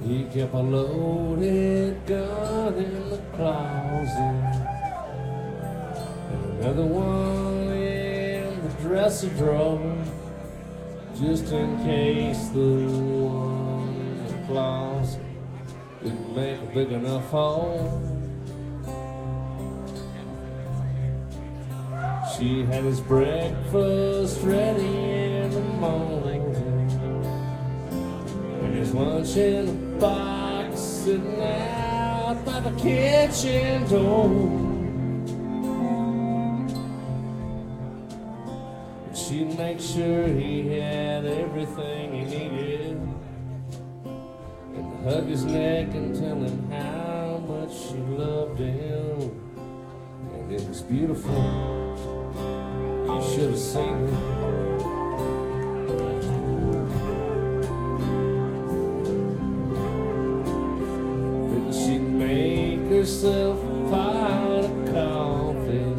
He kept a loaded gun in the closet, and another one in the dresser drawer, just in case the one in the closet didn't make a big enough hole. She had his breakfast ready in the morning, and his lunch in a box sitting out by the kitchen door. She'd make sure he had everything he needed, and hug his neck and tell him how much she loved him. And it was beautiful. You should have seen it. Then she'd make herself a pot of coffee,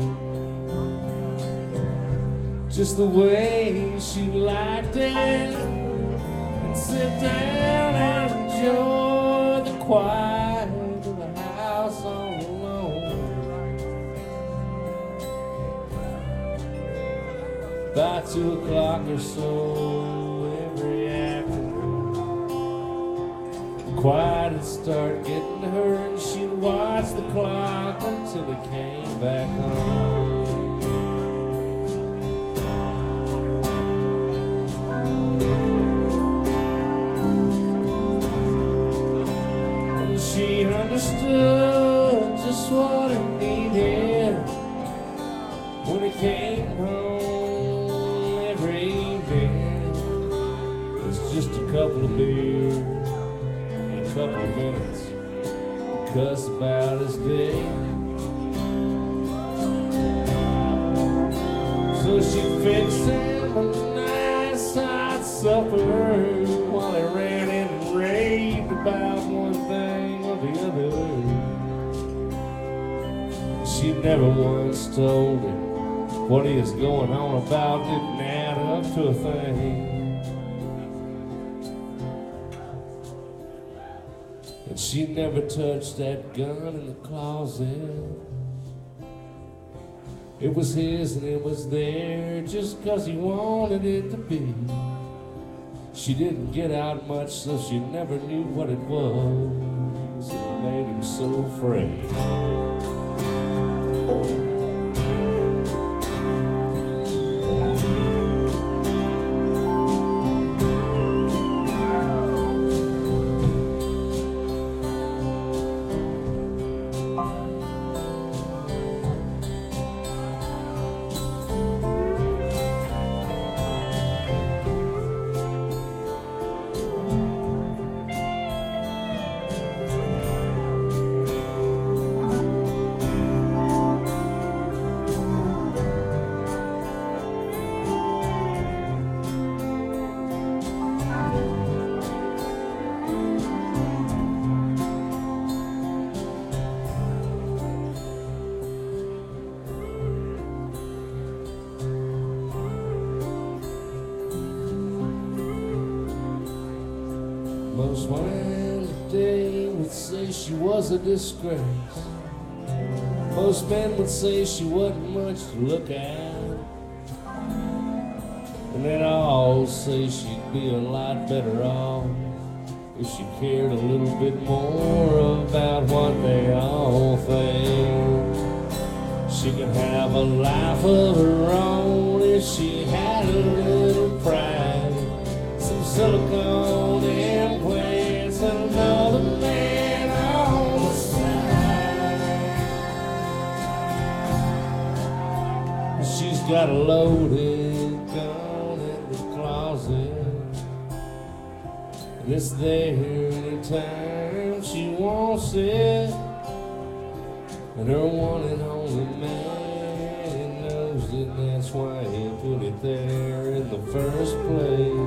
just the way she liked it, and sit down and enjoy the quiet of the house all alone. By 2 o'clock or so every afternoon, quiet would start getting to her, and she'd watch the clock until it came back home. She understood just what he needed when he came home every evening. It's just a couple of beers and a couple of minutes to cuss about his day. So she fixed him a nice hot supper while he ran in and raved about one thing or the other. She never once told him what he was going on about didn't add up to a thing. And she never touched that gun in the closet. It was his and it was there just 'cause he wanted it to be. She didn't get out much, so she never knew what it was. It made him so afraid. Most women today would say she was a disgrace. Most men would say she wasn't much to look at. And they'd all say she'd be a lot better off if she cared a little bit more about what they all think. She could have a life of her own if she had a little pride, some silicone implants, and another man on the side. She's got a loaded gun in the closet, and it's there anytime she wants it. And her one and only man knows it, that's why he put it there in the first place.